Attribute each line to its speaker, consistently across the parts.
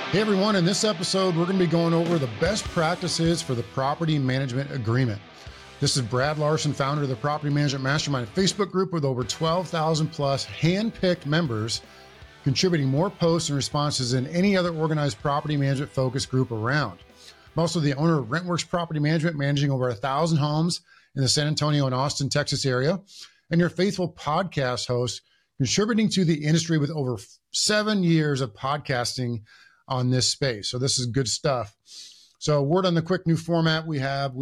Speaker 1: Hey everyone, in this episode, we're going to be going over the best practices for the property management agreement. This is Brad Larson, founder of the Property Management Mastermind Facebook group with over 12,000 plus hand-picked members, contributing more posts and responses than any other organized property management focus group around. I'm also the owner of Rentworks Property Management, managing over 1,000 homes in the San Antonio and Austin, Texas area, and your faithful podcast host, contributing to the industry with over 7 years of podcasting on this space. So this is good stuff. So word on the quick new format we have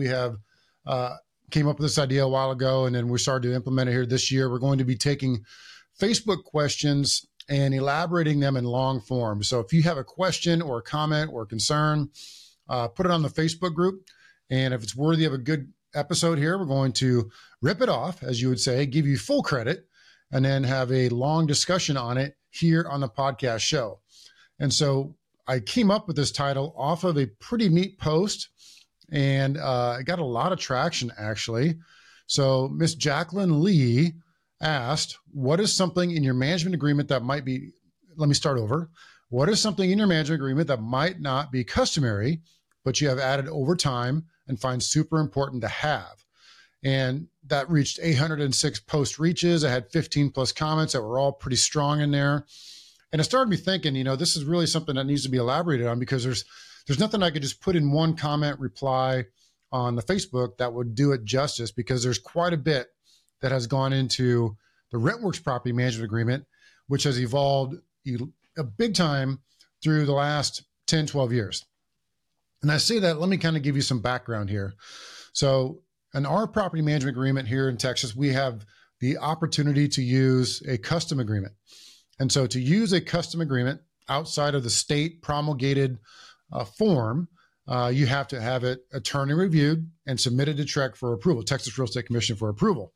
Speaker 1: came up with this idea a while ago, and then we started to implement it here this year. We're going to be taking Facebook questions and elaborating them in long form. So if you have a question or a comment or a concern, put it on the Facebook group. And if it's worthy of a good episode here, we're going to rip it off, as you would say, give you full credit, and then have a long discussion on it here on the podcast show. And so I came up with this title off of a pretty neat post, and it got a lot of traction, actually. So Miss Jacqueline Lee asked, what is something in your management agreement that might be, let me start over. What is something in your management agreement that might not be customary, but you have added over time and find super important to have? And that reached 806 post reaches. I had 15 plus comments that were all pretty strong in there. And it started me thinking, this is really something that needs to be elaborated on, because there's nothing I could just put in one comment reply on the Facebook that would do it justice, because there's quite a bit that has gone into the Rentworks Property Management Agreement, which has evolved a big time through the last 10, 12 years. And I say that, let me kind of give you some background here. So in our property management agreement here in Texas, we have the opportunity to use a custom agreement. And so to use a custom agreement outside of the state promulgated form, you have to have it attorney reviewed and submitted to TREC for approval, Texas Real Estate Commission for approval.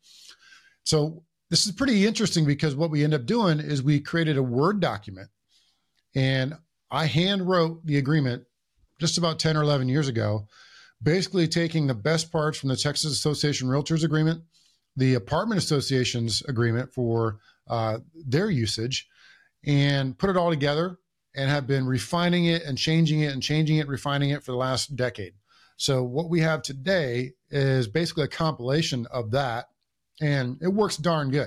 Speaker 1: So this is pretty interesting, because what we end up doing is we created a Word document, and I hand wrote the agreement just about 10 or 11 years ago, basically taking the best parts from the Texas Association of Realtors agreement, the Apartment Association's agreement for their usage, and put it all together, and have been refining it and changing it, refining it for the last decade. So what we have today is basically a compilation of that, and it works darn good.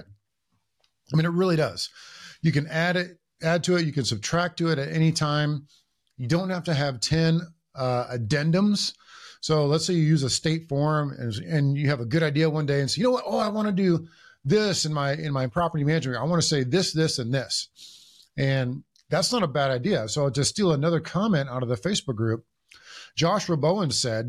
Speaker 1: I mean, it really does. You can add to it, you can subtract to it at any time. You don't have to have 10 addendums. So let's say you use a state form and you have a good idea one day and say, you know what? Oh, I want to do this in my property management. I want to say this, this, and this. And that's not a bad idea. So to steal another comment out of the Facebook group, Josh Rabowen said,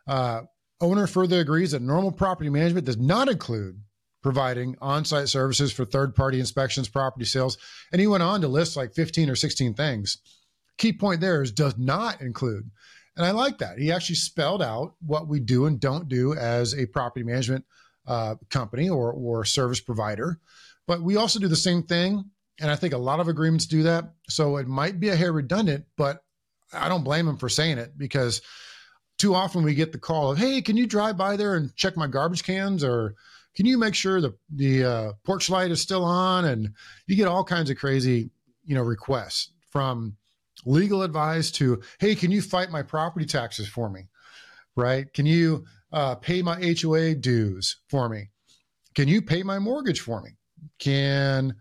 Speaker 1: owner further agrees that normal property management does not include providing on-site services for third-party inspections, property sales. And he went on to list like 15 or 16 things. Key point there is does not include. And I like that. He actually spelled out what we do and don't do as a property management company or service provider. But we also do the same thing. And I think a lot of agreements do that. So it might be a hair redundant, but I don't blame him for saying it, because too often we get the call of, hey, can you drive by there and check my garbage cans? Or can you make sure the porch light is still on? And you get all kinds of crazy, requests, from legal advice to, hey, can you fight my property taxes for me? Right? Can you pay my HOA dues for me? Can you pay my mortgage for me? Can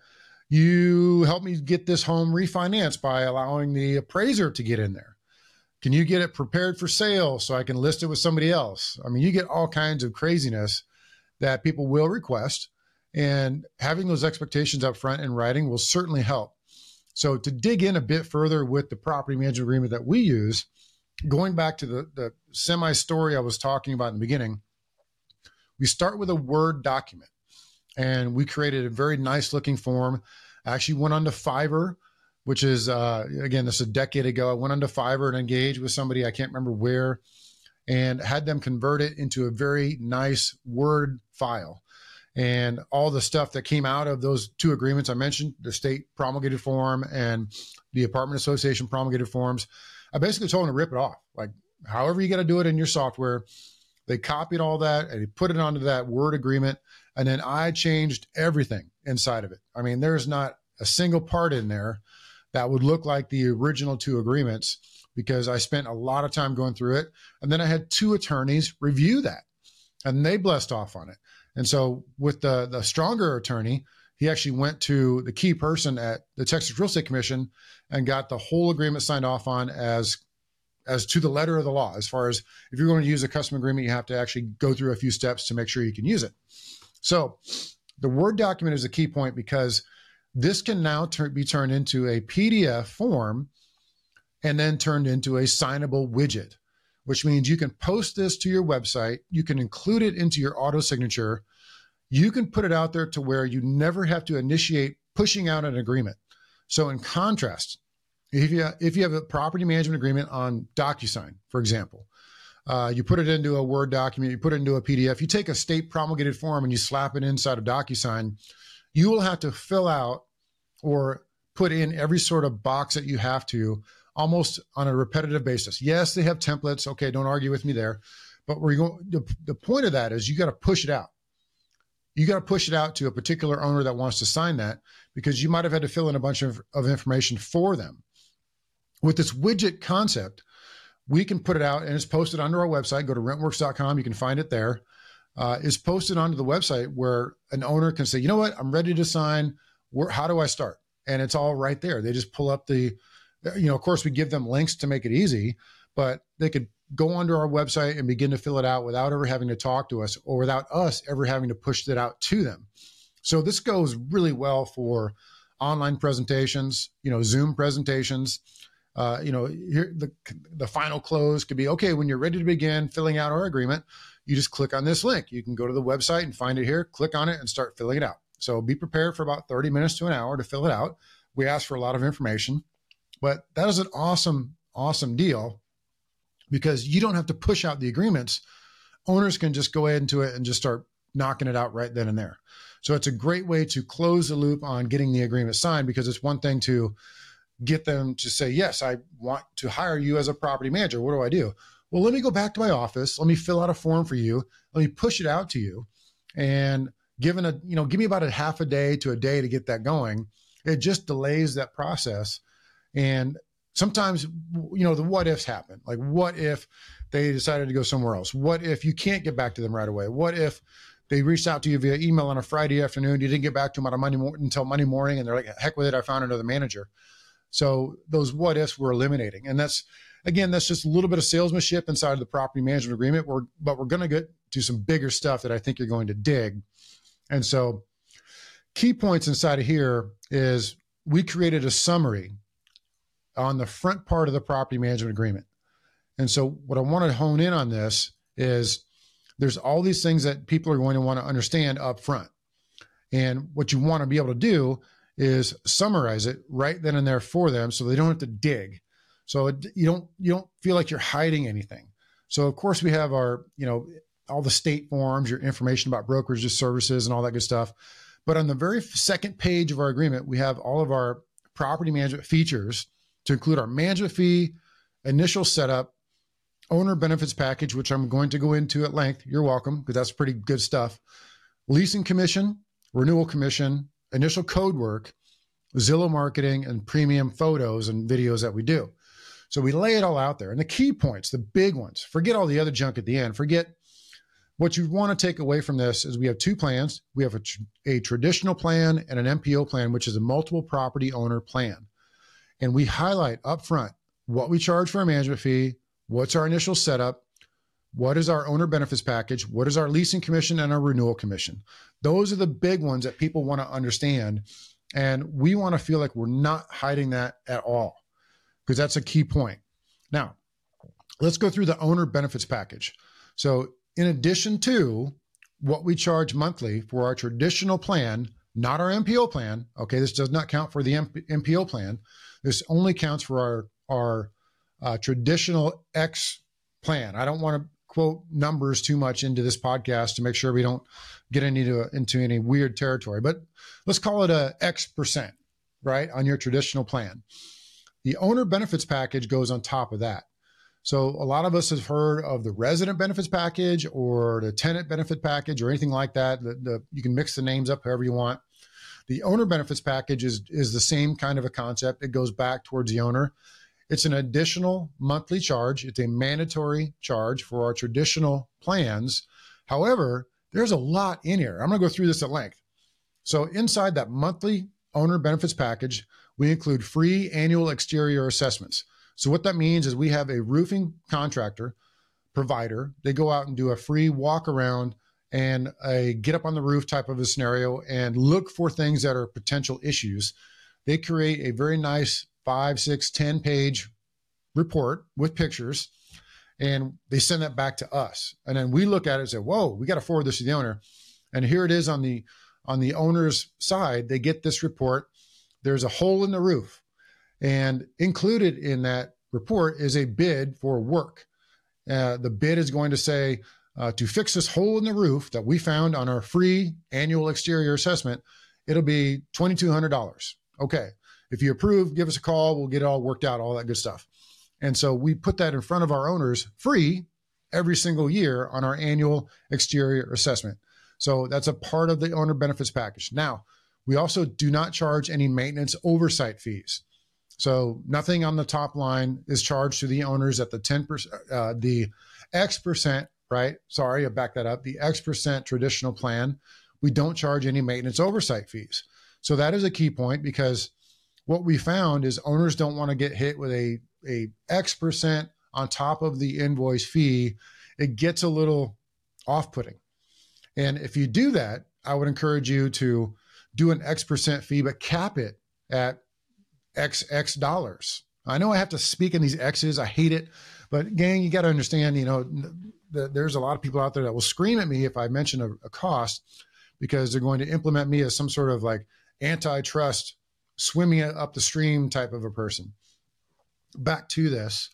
Speaker 1: you help me get this home refinanced by allowing the appraiser to get in there? Can you get it prepared for sale so I can list it with somebody else? I mean, you get all kinds of craziness that people will request, and having those expectations up front in writing will certainly help. So to dig in a bit further with the property management agreement that we use, going back to the semi-story I was talking about in the beginning, we start with a Word document. And we created a very nice looking form. I actually went onto Fiverr, which is, again, this is a decade ago. I went onto Fiverr and engaged with somebody, I can't remember where, and had them convert it into a very nice Word file. And all the stuff that came out of those two agreements I mentioned, the state promulgated form and the Apartment Association promulgated forms, I basically told them to rip it off. Like, however you got to do it in your software. They copied all that and they put it onto that Word agreement. And then I changed everything inside of it. I mean, there's not a single part in there that would look like the original two agreements, because I spent a lot of time going through it. And then I had two attorneys review that, and they blessed off on it. And so with the stronger attorney, he actually went to the key person at the Texas Real Estate Commission and got the whole agreement signed off on as to the letter of the law. As far as if you're going to use a custom agreement, you have to actually go through a few steps to make sure you can use it. So the Word document is a key point, because this can now be turned into a PDF form and then turned into a signable widget, which means you can post this to your website. You can include it into your auto signature. You can put it out there to where you never have to initiate pushing out an agreement. So in contrast, if you have a property management agreement on DocuSign, for example, you put it into a Word document, you put it into a PDF, you take a state promulgated form and you slap it inside of DocuSign, you will have to fill out or put in every sort of box that you have to, almost on a repetitive basis. Yes, they have templates. Okay, don't argue with me there. But the point of that is you got to push it out. You got to push it out to a particular owner that wants to sign that, because you might have had to fill in a bunch of information for them. With this widget concept, we can put it out, and it's posted onto our website. Go to rentworks.com. You can find it there. It's posted onto the website where an owner can say, you know what, I'm ready to sign. How do I start? And it's all right there. They just pull up of course, we give them links to make it easy, but they could go onto our website and begin to fill it out without ever having to talk to us, or without us ever having to push it out to them. So this goes really well for online presentations, Zoom presentations. Here, the final close could be, okay, when you're ready to begin filling out our agreement, you just click on this link. You can go to the website and find it here, click on it and start filling it out. So be prepared for about 30 minutes to an hour to fill it out. We ask for a lot of information, but that is an awesome, awesome deal, because you don't have to push out the agreements. Owners can just go into it and just start knocking it out right then and there. So it's a great way to close the loop on getting the agreement signed, because it's one thing to get them to say, yes, I want to hire you as a property manager. What do I do? Well, let me go back to my office. Let me fill out a form for you. Let me push it out to you. And give me about a half a day to a day to get that going. It just delays that process. And sometimes, the what ifs happen. Like, what if they decided to go somewhere else? What if you can't get back to them right away? What if they reached out to you via email on a Friday afternoon, you didn't get back to them until Monday morning, and they're like, heck with it, I found another manager. So those what ifs we're eliminating. And that's just a little bit of salesmanship inside of the property management agreement. But we're going to get to some bigger stuff that I think you're going to dig. And so key points inside of here is we created a summary on the front part of the property management agreement. And so what I want to hone in on this is there's all these things that people are going to want to understand up front. And what you want to be able to do is summarize it right then and there for them, so they don't have to dig. So you don't feel like you're hiding anything. So of course we have our, all the state forms, your information about brokerage services and all that good stuff. But on the very second page of our agreement, we have all of our property management features, to include our management fee, initial setup, owner benefits package, which I'm going to go into at length. You're welcome, because that's pretty good stuff. Leasing commission, renewal commission, initial code work, Zillow marketing, and premium photos and videos that we do. So we lay it all out there. And the key points, the big ones, forget all the other junk at the end. Forget what you want to take away from this is we have two plans. We have a traditional plan and an MPO plan, which is a multiple property owner plan. And we highlight up front what we charge for a management fee, what's our initial setup, what is our owner benefits package, what is our leasing commission, and our renewal commission. Those are the big ones that people want to understand. And we want to feel like we're not hiding that at all, because that's a key point. Now, let's go through the owner benefits package. So in addition to what we charge monthly for our traditional plan, not our MPO plan, okay, this does not count for the MPO plan. This only counts for our traditional X plan. I don't want to quote numbers too much into this podcast to make sure we don't get into any weird territory, but let's call it a X%, right, on your traditional plan. The owner benefits package goes on top of that. So a lot of us have heard of the resident benefits package or the tenant benefit package or anything like that. You can mix the names up however you want. The owner benefits package is the same kind of a concept. It goes back towards the owner. It's an additional monthly charge. It's a mandatory charge for our traditional plans. However, there's a lot in here. I'm going to go through this at length. So inside that monthly owner benefits package, we include free annual exterior assessments. So what that means is we have a roofing contractor provider. They go out and do a free walk around and a get up on the roof type of a scenario and look for things that are potential issues. They create a very nice 5, 6, 10 page report with pictures, and they send that back to us. And then we look at it and say, whoa, we got to forward this to the owner. And here it is on the owner's side. They get this report. There's a hole in the roof, and included in that report is a bid for work. The bid is going to say, to fix this hole in the roof that we found on our free annual exterior assessment, it'll be $2,200. Okay. If you approve, give us a call. We'll get it all worked out, all that good stuff. And so we put that in front of our owners free every single year on our annual exterior assessment. So that's a part of the owner benefits package. Now, we also do not charge any maintenance oversight fees. So nothing on the top line is charged to the owners at the 10%, the X%, right? Sorry, I back that up. The X% traditional plan, we don't charge any maintenance oversight fees. So that is a key point, because what we found is owners don't want to get hit with a X% on top of the invoice fee. It gets a little off-putting. And if you do that, I would encourage you to do an X% fee, but cap it at XX dollars. I know I have to speak in these X's. I hate it. But gang, you got to understand, there's a lot of people out there that will scream at me if I mention a cost, because they're going to implement me as some sort of like antitrust, swimming up the stream type of a person. Back to this,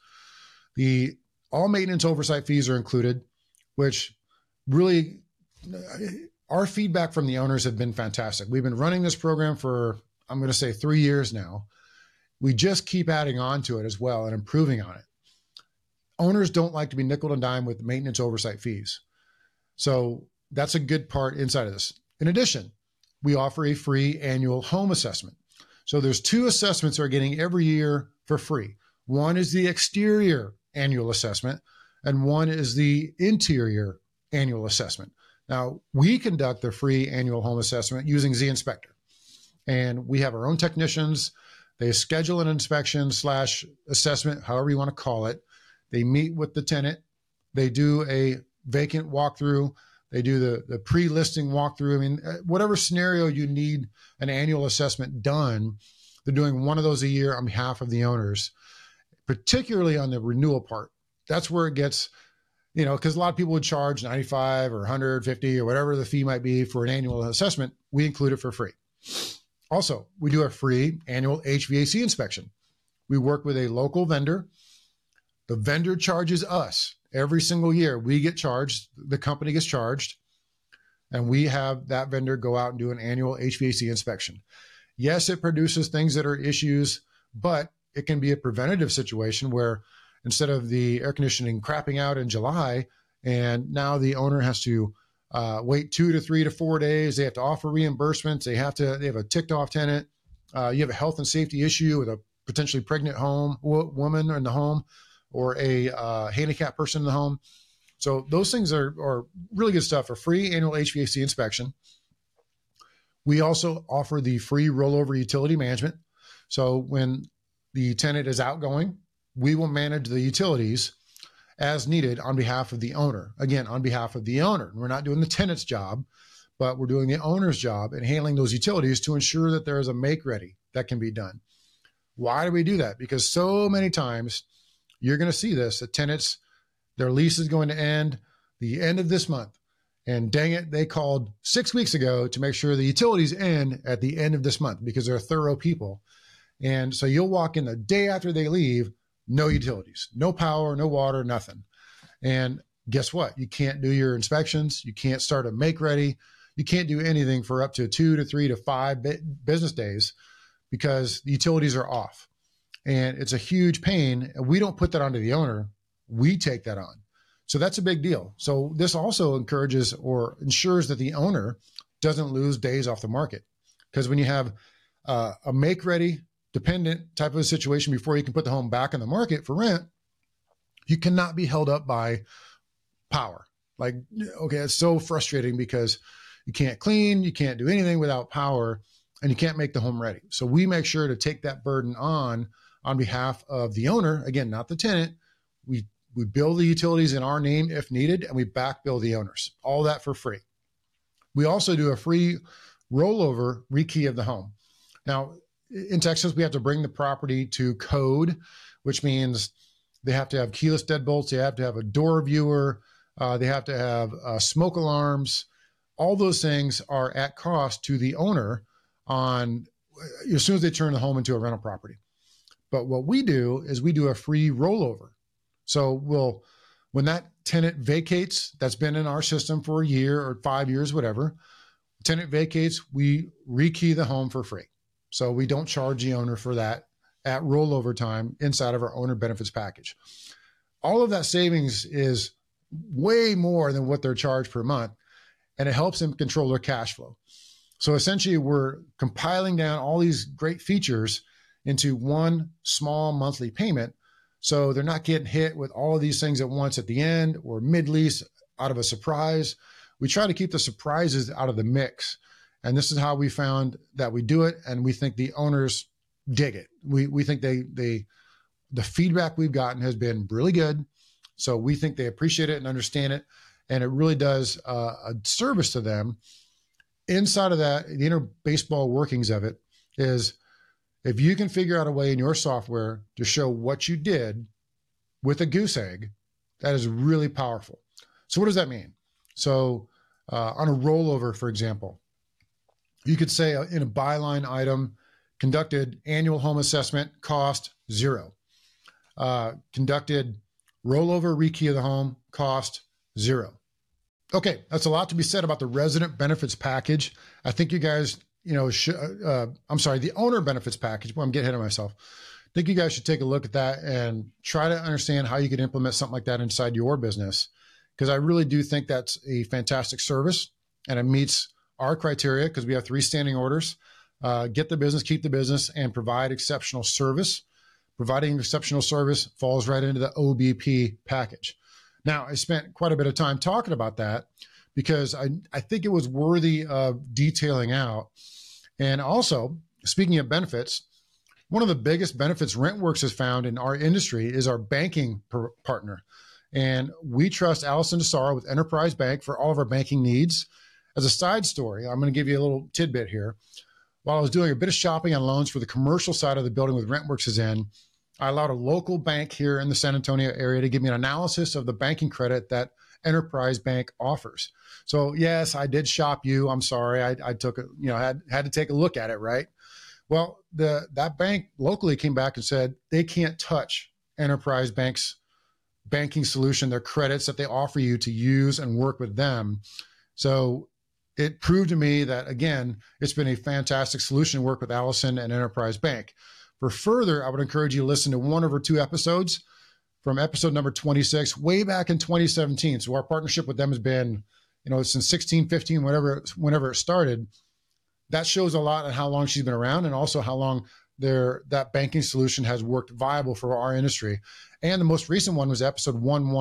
Speaker 1: all maintenance oversight fees are included, which really, our feedback from the owners have been fantastic. We've been running this program for, I'm going to say 3 years now. We just keep adding on to it as well and improving on it. Owners don't like to be nickel and dime with maintenance oversight fees. So that's a good part inside of this. In addition, we offer a free annual home assessment. So there's 2 assessments we're getting every year for free. One is the exterior annual assessment, and one is the interior annual assessment. Now, we conduct the free annual home assessment using Z-Inspector, and we have our own technicians. They schedule an inspection / assessment, however you want to call it. They meet with the tenant. They do a vacant walkthrough. They do the pre-listing walkthrough. I mean, whatever scenario you need an annual assessment done, they're doing one of those a year on behalf of the owners, particularly on the renewal part. That's where it gets, because a lot of people would charge $95 or $150 or whatever the fee might be for an annual assessment. We include it for free. Also, we do a free annual HVAC inspection. We work with a local vendor. The vendor charges us every single year. We get charged, the company gets charged, and we have that vendor go out and do an annual HVAC inspection. Yes, it produces things that are issues, but it can be a preventative situation where instead of the air conditioning crapping out in July, and now the owner has to wait 2 to 3 to 4 days, they have to offer reimbursements, they have a ticked off tenant, you have a health and safety issue with a potentially pregnant woman in the home, or a handicapped person in the home. So those things are really good stuff. For free annual HVAC inspection. We also offer the free rollover utility management. So when the tenant is outgoing, we will manage the utilities as needed on behalf of the owner. Again, on behalf of the owner. We're not doing the tenant's job, but we're doing the owner's job and handling those utilities to ensure that there is a make ready that can be done. Why do we do that? Because so many times you're going to see this, the tenants, their lease is going to end the end of this month. And dang it, they called 6 weeks ago to make sure the utilities end at the end of this month because they're thorough people. And so you'll walk in the day after they leave, no utilities, no power, no water, nothing. And guess what? You can't do your inspections. You can't start a make ready. You can't do anything for up to 2 to 3 to 5 business days because the utilities are off. And it's a huge pain. We don't put that onto the owner. We take that on. So that's a big deal. So this also encourages or ensures that the owner doesn't lose days off the market, Because when you have a make-ready dependent type of a situation before you can put the home back in the market for rent, you cannot be held up by power. Like, okay, it's so frustrating because you can't clean, you can't do anything without power, and you can't make the home ready. So we make sure to take that burden on behalf of the owner, again, not the tenant. We bill the utilities in our name if needed, and we back bill the owners, all that for free. We also do a free rollover rekey of the home. Now, in Texas, we have to bring the property to code, which means they have to have keyless deadbolts, they have to have a door viewer, they have to have smoke alarms. All those things are at cost to the owner on as soon as they turn the home into a rental property. But what we do is we do a free rollover. So when that tenant vacates, that's been in our system for a year or 5 years, whatever, tenant vacates, we rekey the home for free. So we don't charge the owner for that at rollover time inside of our owner benefits package. All of that savings is way more than what they're charged per month, and it helps them control their cash flow. So essentially, we're compiling down all these great features into one small monthly payment, so they're not getting hit with all of these things at once at the end or mid-lease out of a surprise. We try to keep the surprises out of the mix, and this is how we found that we do it, and we think the owners dig it. We think the feedback we've gotten has been really good, so we think they appreciate it and understand it, and it really does a service to them. Inside of that, the inner baseball workings of it is if you can figure out a way in your software to show what you did with a goose egg, that is really powerful. So what does that mean? So on a rollover, for example, you could say in a byline item, conducted annual home assessment, cost $0. Conducted rollover rekey of the home, cost $0. Okay, that's a lot to be said about the resident benefits package. I think you guys, the owner benefits package. Well, I'm getting ahead of myself. I think you guys should take a look at that and try to understand how you could implement something like that inside your business, because I really do think that's a fantastic service and it meets our criteria because we have 3 standing orders: get the business, keep the business, and provide exceptional service. Providing exceptional service falls right into the OBP package. Now, I spent quite a bit of time talking about that because I think it was worthy of detailing out. And also, speaking of benefits, one of the biggest benefits RentWorks has found in our industry is our banking partner. And we trust Allison DeSara with Enterprise Bank for all of our banking needs. As a side story, I'm going to give you a little tidbit here. While I was doing a bit of shopping on loans for the commercial side of the building with RentWorks is in, I allowed a local bank here in the San Antonio area to give me an analysis of the banking credit that Enterprise Bank offers. So yes, I did shop you. I'm sorry. I took it, had to take a look at it, right? Well, that bank locally came back and said they can't touch Enterprise Bank's banking solution, their credits that they offer you to use and work with them. So it proved to me that, again, it's been a fantastic solution to work with Allison and Enterprise Bank. For further, I would encourage you to listen to one of our 2 episodes from episode number 26, way back in 2017. So our partnership with them has been, since 16, 15, whenever it started. That shows a lot on how long she's been around and also how long that banking solution has worked viable for our industry. And the most recent one was episode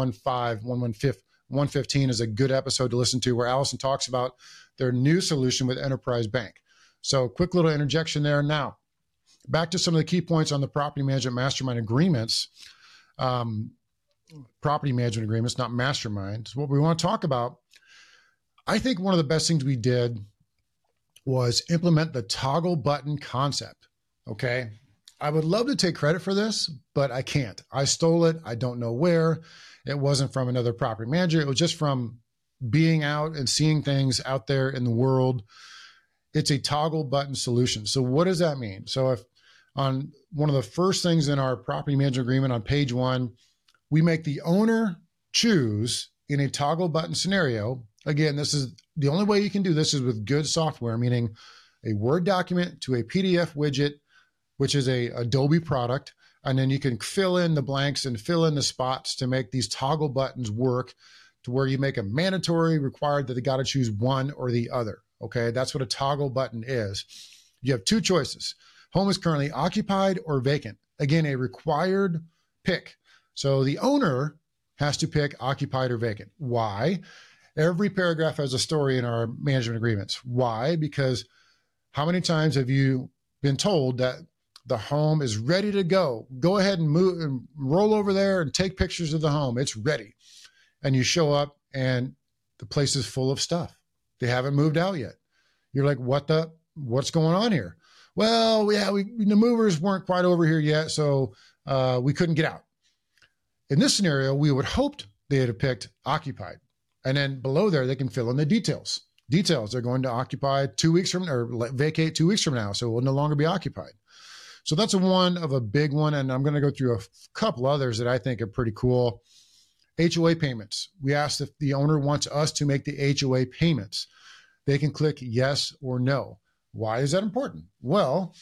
Speaker 1: 115 is a good episode to listen to, where Allison talks about their new solution with Enterprise Bank. So quick little interjection there. Now, back to some of the key points on the property management mastermind agreements. Property management agreements, not masterminds. What we want to talk about, I think one of the best things we did was implement the toggle button concept. Okay. I would love to take credit for this, but I can't. I stole it. I don't know where. It wasn't from another property manager. It was just from being out and seeing things out there in the world. It's a toggle button solution. So what does that mean? So if on one of the first things in our property management agreement on page 1, we make the owner choose in a toggle button scenario. Again, this is the only way you can do this is with good software, meaning a Word document to a PDF widget, which is a Adobe product. And then you can fill in the blanks and fill in the spots to make these toggle buttons work to where you make a mandatory required that they got to choose one or the other. Okay. That's what a toggle button is. You have two choices. Home is currently occupied or vacant. Again, a required pick. So the owner has to pick occupied or vacant. Why? Every paragraph has a story in our management agreements. Why? Because how many times have you been told that the home is ready to go? Go ahead and move and roll over there and take pictures of the home. It's ready. And you show up and the place is full of stuff. They haven't moved out yet. You're like, what's going on here? Well, yeah, the movers weren't quite over here yet, so we couldn't get out. In this scenario, we would hoped they had picked occupied. And then below there, they can fill in the details. Details, they're going to occupy 2 weeks from, or vacate 2 weeks from now, so it will no longer be occupied. So that's one of a big one, and I'm going to go through a couple others that I think are pretty cool. HOA payments. We asked if the owner wants us to make the HOA payments. They can click yes or no. Why is that important? Well,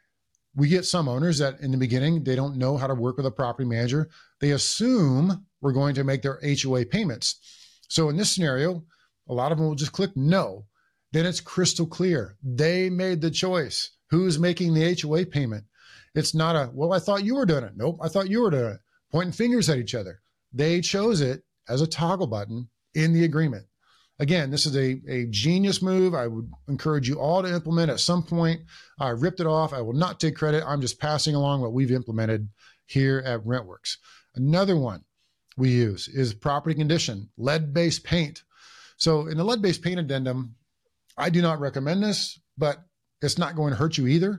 Speaker 1: we get some owners that in the beginning, they don't know how to work with a property manager. They assume we're going to make their HOA payments. So in this scenario, a lot of them will just click no. Then it's crystal clear. They made the choice. Who's making the HOA payment? It's not a, well, I thought you were doing it. Nope, I thought you were doing it. Pointing fingers at each other. They chose it as a toggle button in the agreement. Again, this is a genius move. I would encourage you all to implement at some point. I ripped it off. I will not take credit. I'm just passing along what we've implemented here at RentWorks. Another one we use is property condition, lead-based paint. So in the lead-based paint addendum, I do not recommend this, but it's not going to hurt you either.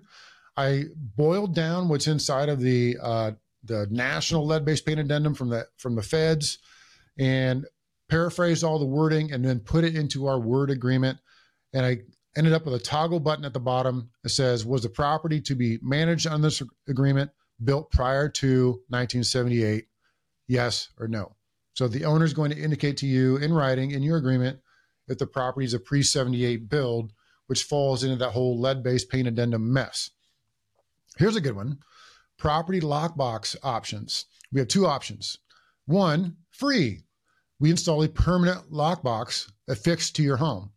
Speaker 1: I boiled down what's inside of the national lead-based paint addendum from the feds and paraphrased all the wording and then put it into our Word agreement. And I ended up with a toggle button at the bottom that says, was the property to be managed on this agreement built prior to 1978? Yes or no. So the owner is going to indicate to you in writing in your agreement if the property is a pre-78 build, which falls into that whole lead-based paint addendum mess. Here's a good one. Property lockbox options. We have two options. One, free. We install a permanent lockbox affixed to your home.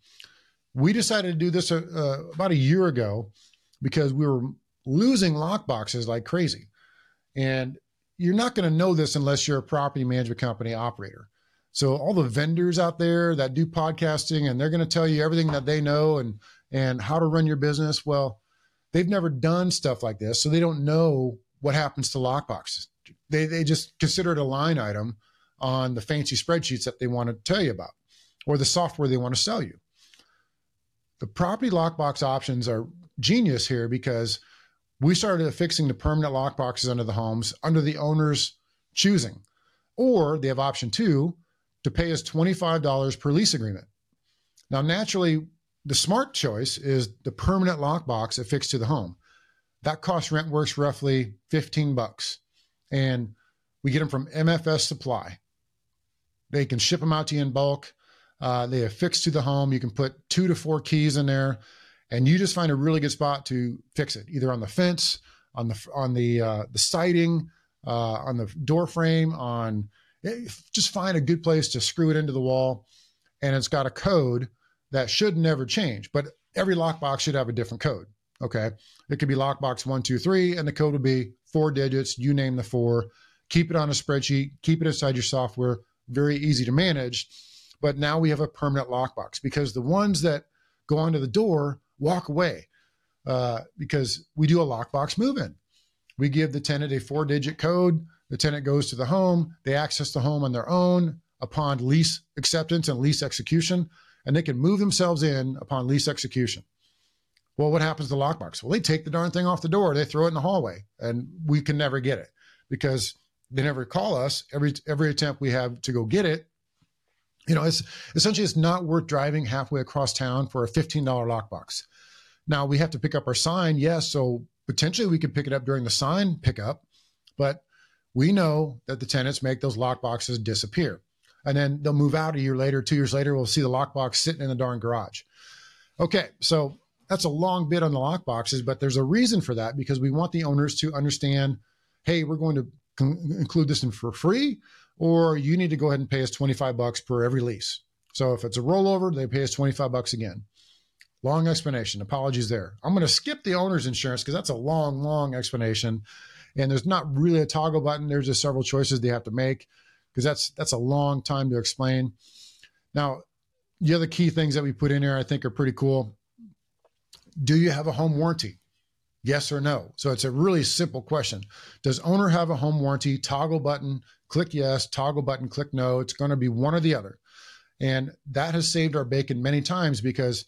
Speaker 1: We decided to do this about a year ago because we were losing lockboxes like crazy. And you're not going to know this unless you're a property management company operator. So all the vendors out there that do podcasting and they're going to tell you everything that they know and how to run your business. Well, they've never done stuff like this. So they don't know what happens to lockboxes. They just consider it a line item on the fancy spreadsheets that they want to tell you about or the software they want to sell you. The property lockbox options are genius here because we started affixing the permanent lockboxes under the homes under the owner's choosing. Or they have option two to pay us $25 per lease agreement. Now, naturally, the smart choice is the permanent lockbox affixed to the home. That costs RentWorks roughly $15. And we get them from MFS Supply. They can ship them out to you in bulk. They affix to the home. You can put 2 to 4 keys in there, and you just find a really good spot to fix it, either on the fence, on the siding, on the door frame. Just find a good place to screw it into the wall, and it's got a code that should never change. But every lockbox should have a different code. Okay, it could be lockbox 123, and the code would be 4 digits. You name the 4. Keep it on a spreadsheet. Keep it inside your software. Very easy to manage. But now we have a permanent lockbox because the ones that go onto the door walk away because we do a lockbox move-in. We give the tenant a 4-digit code. The tenant goes to the home. They access the home on their own upon lease acceptance and lease execution, and they can move themselves in upon lease execution. Well, what happens to the lockbox? Well, they take the darn thing off the door. They throw it in the hallway, and we can never get it because they never call us. Every attempt we have to go get it, it's essentially it's not worth driving halfway across town for a $15 lockbox. Now we have to pick up our sign. Yes. So potentially we could pick it up during the sign pickup, but we know that the tenants make those lockboxes disappear. And then they'll move out a year later, 2 years later, we'll see the lockbox sitting in the darn garage. Okay. So that's a long bit on the lockboxes, but there's a reason for that because we want the owners to understand, hey, we're going to include this in for free, or you need to go ahead and pay us $25 per every lease. So if it's a rollover, they pay us $25 again. Long explanation. Apologies there. I'm going to skip the owner's insurance because that's a long, long explanation. And there's not really a toggle button. There's just several choices they have to make because that's a long time to explain. Now, the other key things that we put in here I think are pretty cool. Do you have a home warranty? Yes or no? So it's a really simple question. Does owner have a home warranty? Toggle button, click yes. Toggle button, click no. It's going to be one or the other. And that has saved our bacon many times because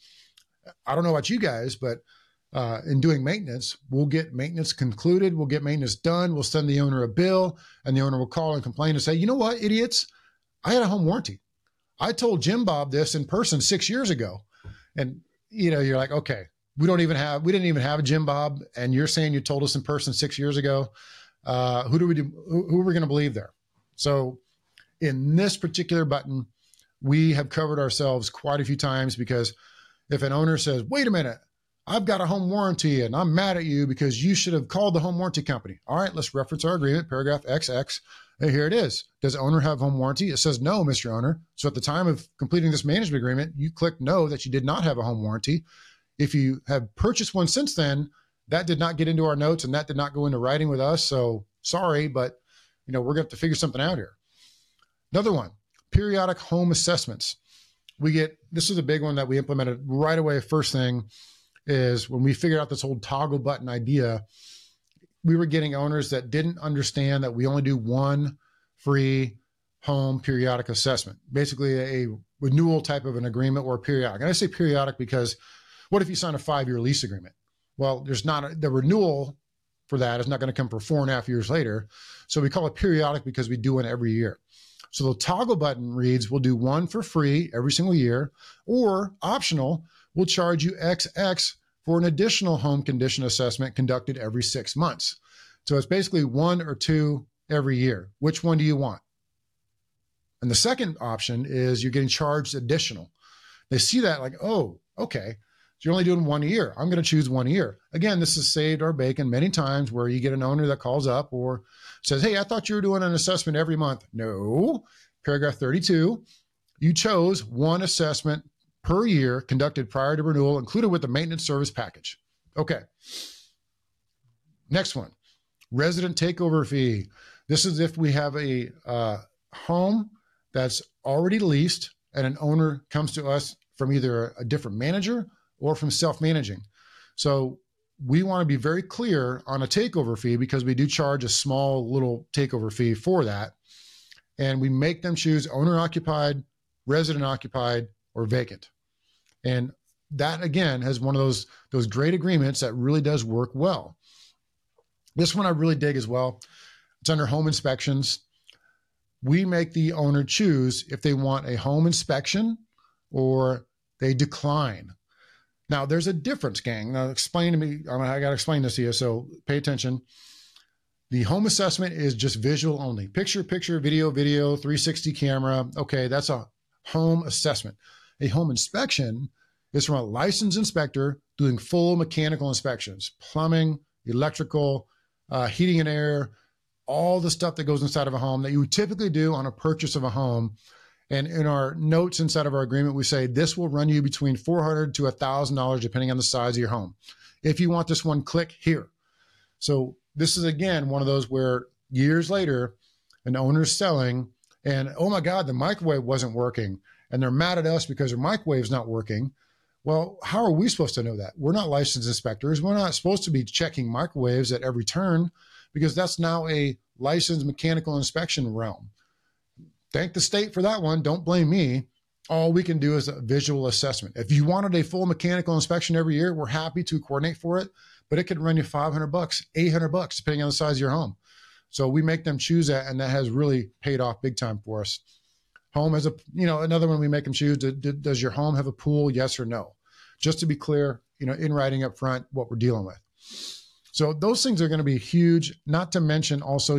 Speaker 1: I don't know about you guys, but in doing maintenance, we'll get maintenance concluded. We'll get maintenance done. We'll send the owner a bill and the owner will call and complain and say, you know what, idiots? I had a home warranty. I told Jim Bob this in person 6 years ago. And, you're like, okay, we didn't even have a Jim Bob. And you're saying you told us in person 6 years ago. Who are we going to believe there? So in this particular button, we have covered ourselves quite a few times because if an owner says, wait a minute, I've got a home warranty and I'm mad at you because you should have called the home warranty company. All right, let's reference our agreement, paragraph XX. And here it is. Does owner have home warranty? It says no, Mr. Owner. So at the time of completing this management agreement, you click no, that you did not have a home warranty. If you have purchased one since then, that did not get into our notes and that did not go into writing with us. So sorry, but we're going to have to figure something out here. Another one, periodic home assessments. This is a big one that we implemented right away. First thing is when we figured out this whole toggle button idea, we were getting owners that didn't understand that we only do one free home periodic assessment, basically a renewal type of an agreement or periodic. And I say periodic because what if you sign a 5-year lease agreement? Well, the renewal for that is not going to come for 4.5 years later. So we call it periodic because we do one every year. So the toggle button reads, we'll do one for free every single year, or optional, we'll charge you XX for an additional home condition assessment conducted every 6 months. So it's basically 1 or 2 every year. Which one do you want? And the second option is you're getting charged additional. They see that like, oh, okay. So you're only doing 1 a year. I'm going to choose 1 a year. Again, this has saved our bacon many times where you get an owner that calls up or says, hey, I thought you were doing an assessment every month. No. Paragraph 32, you chose one assessment per year conducted prior to renewal, included with the maintenance service package. Okay. Next one, resident takeover fee. This is if we have a home that's already leased and an owner comes to us from either a different manager or from self-managing. So we want to be very clear on a takeover fee because we do charge a small little takeover fee for that. And we make them choose owner occupied, resident occupied, or vacant. And that again has one of those great agreements that really does work well. This one I really dig as well. It's under home inspections. We make the owner choose if they want a home inspection or they decline. Now, there's a difference, gang. Now, explain to me. I got to explain this to you, so pay attention. The home assessment is just visual only. Picture, video, 360 camera. Okay, that's a home assessment. A home inspection is from a licensed inspector doing full mechanical inspections, plumbing, electrical, heating and air, all the stuff that goes inside of a home that you would typically do on a purchase of a home. And in our notes inside of our agreement, we say this will run you between $400 to $1,000, depending on the size of your home. If you want this one, click here. So this is, again, one of those where years later, an owner's selling and, oh my God, the microwave wasn't working. And they're mad at us because their microwave's not working. Well, how are we supposed to know that? We're not licensed inspectors. We're not supposed to be checking microwaves at every turn because that's now a licensed mechanical inspection realm. Thank the state for that one. Don't blame me. All we can do is a visual assessment. If you wanted a full mechanical inspection every year, we're happy to coordinate for it, but it could run you $500, $800, depending on the size of your home. So we make them choose that, and that has really paid off big time for us. Home has another one we make them choose. Does your home have a pool? Yes or no? Just to be clear, in writing up front what we're dealing with. So those things are going to be huge, not to mention also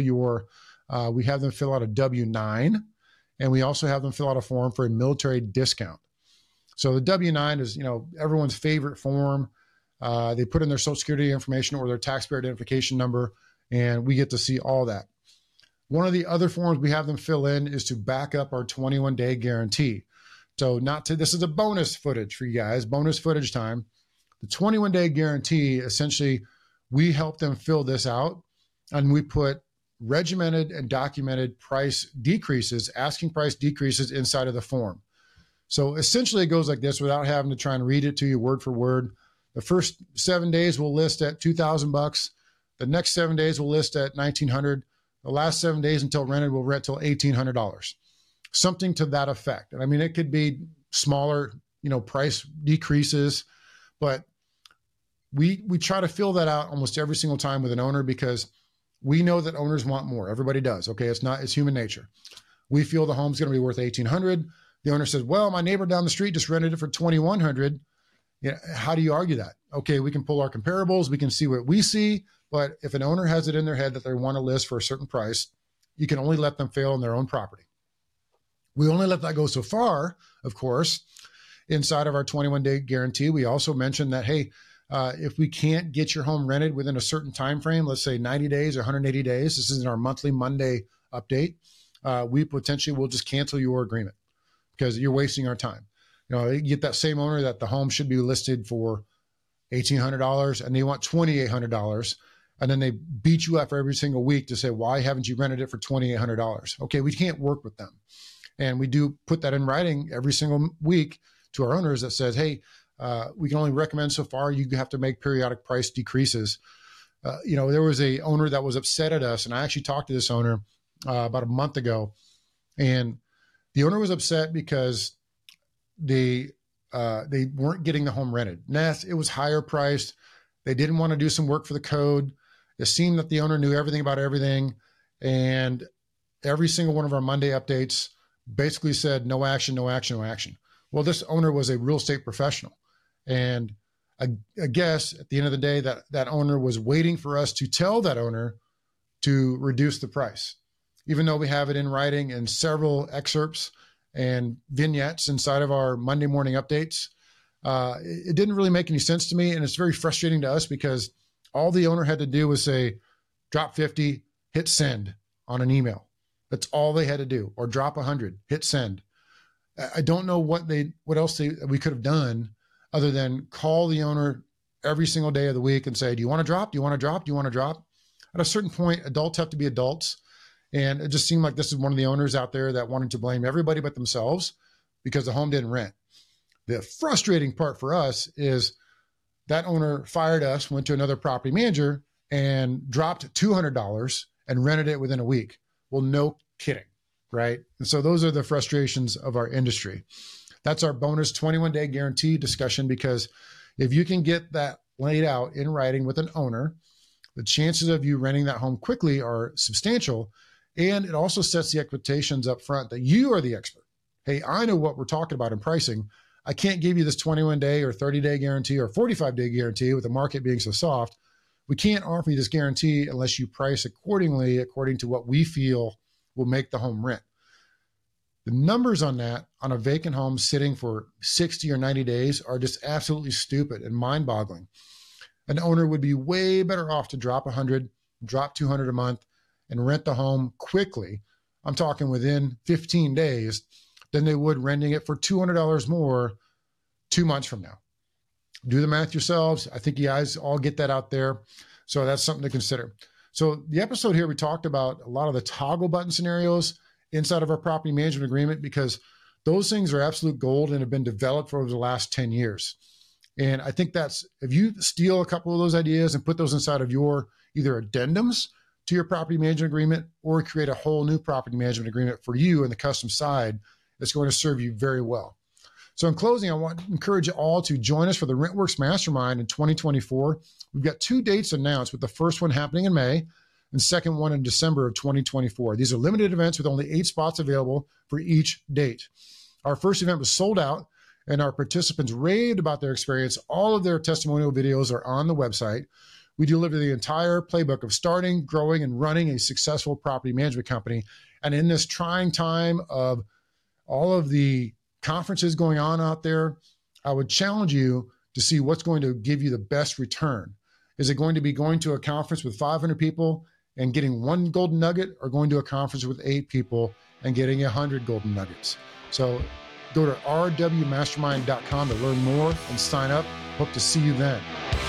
Speaker 1: we have them fill out a W-9. And we also have them fill out a form for a military discount. So the W-9 is, everyone's favorite form. They put in their Social Security information or their taxpayer identification number, and we get to see all that. One of the other forms we have them fill in is to back up our 21-day guarantee. So this is a bonus footage for you guys, bonus footage time. The 21-day guarantee, essentially, we help them fill this out, and we put regimented and documented price decreases, asking price decreases inside of the form. So essentially it goes like this without having to try and read it to you word for word. The first 7 days we'll list at $2,000. The next 7 days we'll list at $1,900. The last 7 days until rented, we'll rent till $1,800. Something to that effect. And I mean, it could be smaller, price decreases, but we try to fill that out almost every single time with an owner because we know that owners want more. Everybody does. Okay. It's human nature. We feel the home's going to be worth $1,800. The owner says, well, my neighbor down the street just rented it for $2,100. How do you argue that? Okay. We can pull our comparables. We can see what we see. But if an owner has it in their head that they want to list for a certain price, you can only let them fail in their own property. We only let that go so far, of course. Inside of our 21-day guarantee, we also mentioned that, hey, if we can't get your home rented within a certain time frame, let's say 90 days or 180 days, this is in our monthly Monday update, we potentially will just cancel your agreement because you're wasting our time. You get that same owner that the home should be listed for $1,800 and they want $2,800. And then they beat you up every single week to say, why haven't you rented it for $2,800? Okay, we can't work with them. And we do put that in writing every single week to our owners that says, hey, we can only recommend so far. You have to make periodic price decreases. There was a owner that was upset at us, and I actually talked to this owner about a month ago, and the owner was upset because they weren't getting the home rented. It was higher priced. They didn't want to do some work for the code. It seemed that the owner knew everything about everything, and every single one of our Monday updates basically said no action, no action, no action. Well, this owner was a real estate professional. And I guess at the end of the day, that owner was waiting for us to tell that owner to reduce the price, even though we have it in writing in several excerpts and vignettes inside of our Monday morning updates. It didn't really make any sense to me. And it's very frustrating to us because all the owner had to do was say, drop 50, hit send on an email. That's all they had to do, or drop 100, hit send. I don't know what else we could have done other than call the owner every single day of the week and say, do you want to drop? Do you want to drop? Do you want to drop? At a certain point, adults have to be adults. And it just seemed like this is one of the owners out there that wanted to blame everybody but themselves because the home didn't rent. The frustrating part for us is that owner fired us, went to another property manager and dropped $200 and rented it within a week. Well, no kidding, right? And so those are the frustrations of our industry. That's our bonus 21-day guarantee discussion, because if you can get that laid out in writing with an owner, the chances of you renting that home quickly are substantial. And it also sets the expectations up front that you are the expert. Hey, I know what we're talking about in pricing. I can't give you this 21-day or 30-day guarantee or 45-day guarantee with the market being so soft. We can't offer you this guarantee unless you price accordingly, according to what we feel will make the home rent. The numbers on that, on a vacant home sitting for 60 or 90 days, are just absolutely stupid and mind-boggling. An owner would be way better off to drop 100, drop 200 a month, and rent the home quickly. I'm talking within 15 days than they would renting it for $200 more 2 months from now. Do the math yourselves. I think you guys all get that out there. So that's something to consider. So the episode here, we talked about a lot of the toggle button scenarios inside of our property management agreement, because those things are absolute gold and have been developed for over the last 10 years. And I think that's, if you steal a couple of those ideas and put those inside of your either addendums to your property management agreement or create a whole new property management agreement for you and the custom side, it's going to serve you very well. So in closing, I want to encourage you all to join us for the RentWorks Mastermind in 2024. We've got 2 dates announced, with the first one happening in May and second one in December of 2024. These are limited events with only 8 spots available for each date. Our first event was sold out, and our participants raved about their experience. All of their testimonial videos are on the website. We deliver the entire playbook of starting, growing, and running a successful property management company. And in this trying time of all of the conferences going on out there, I would challenge you to see what's going to give you the best return. Is it going to be going to a conference with 500 people and getting 1 golden nugget, or going to a conference with 8 people and getting 100 golden nuggets? So Go to rwmastermind.com to learn more and sign up. Hope to see you then.